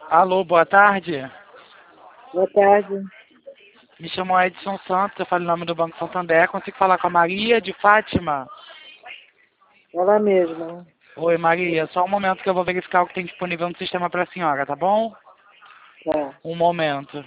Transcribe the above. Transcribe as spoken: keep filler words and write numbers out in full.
Alô, boa tarde. Boa tarde. Me chamo Edson Santos, eu falo em nome do Banco Santander. Consigo falar com a Maria de Fátima? Ela mesma. Oi, Maria. Só um momento que eu vou verificar o que tem disponível no sistema para a senhora, tá bom? Tá. Um momento.